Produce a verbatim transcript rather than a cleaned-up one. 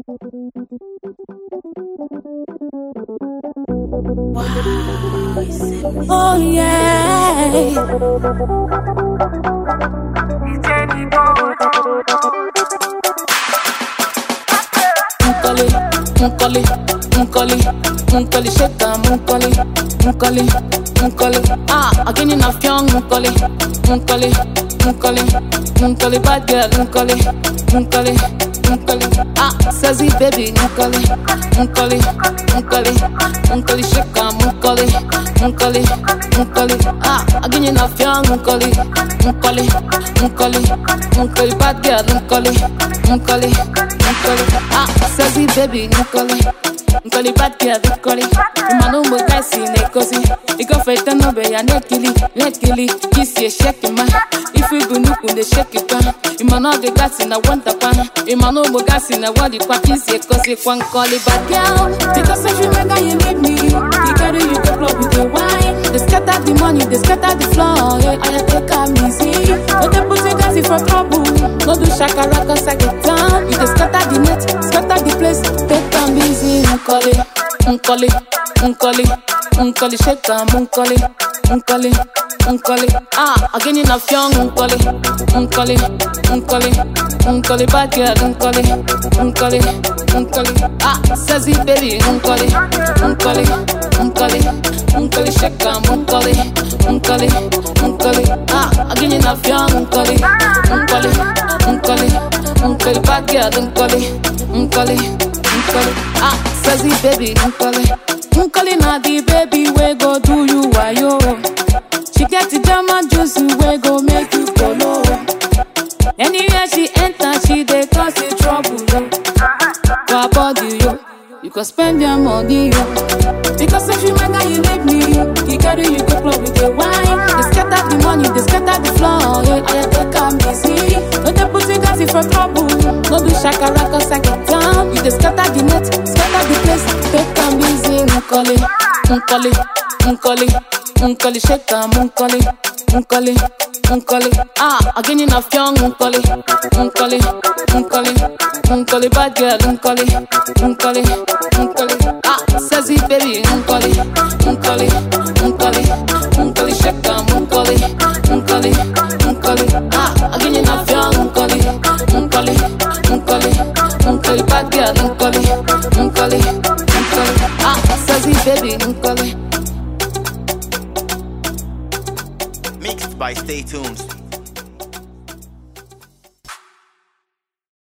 Oh yeah. Munkoli, munkoli, munkoli, munkoli, shake am, munkoli, munkoli, munkoli. Ah, again in a young munkoli, munkoli, munkoli, munkoli, bad girl, munkoli, munkoli, munkoli. Ah, sassy baby, munkoli, munkoli, munkoli, munkoli, shake am, munkoli, munkoli, munkoli. Ah, again in a young munkoli, munkoli, munkoli, munkoli, bad girl, munkoli, munkoli, munkoli. Ah, sassy baby, munkoli. Nkoli bad girl, nkoli. Imanu mo kasi ne kosi. Iko fete no be ya nekili, nekili. Kiss ye shake ma. If you go nuku de shake it pan. Imanu de kasi na wanta pan. Imanu mo kasi na wadi kwa kiss ye kosi kwa nkoli bad girl. Because if you make you need me, you carry you go club with the wine. They scatter the money, they scatter the floor. Yeah, I take am easy. No they put you guys for trouble. No do shakara cause I get down. You just scatter the net, scatter the place. Take am easy. Munkoli, munkoli, munkoli, munkoli, shake am, munkoli, munkoli, munkoli. Ah, again in a young munkoli, munkoli, munkoli, munkoli, bad girl, munkoli, munkoli, munkoli. Ah, sassy baby, munkoli, munkoli, munkoli, munkoli, shake am, munkoli, munkoli, munkoli. Ah, again in a young munkoli, munkoli, munkoli, munkoli, bad girl, munkoli, munkoli, munkoli. Ah, sassy baby, munkoli, munkoli na the baby we go do you wayo. She get the German juice we go make you follow. Anywhere she enter, she dey cause you trouble. For her body, yo, you can spend your money, yo. Because if you make her, you need me. You carry you go club with the wine. They scatter the money, they scatter the floor. Yeah, I take am easy. No they put you guys in for trouble. No do shakara cause I get down. You just scatter the net, scatter the place. Take am easy, munkoli, munkoli, munkoli, munkoli, shake am, munkoli, munkoli, munkoli. Ah, again in a young munkoli, munkoli, munkoli, munkoli, bad girl, munkoli, munkoli, munkoli. Ah, sassy baby, munkoli, munkoli, munkoli, munkoli, shake am, munkoli, munkoli, munkoli. Ah, again in a young munkoli, munkoli, munkoli, munkoli, bad girl, munkoli, munkoli, munkoli. Ah, sassy baby, munkoli. Mixed by Stay Tuned.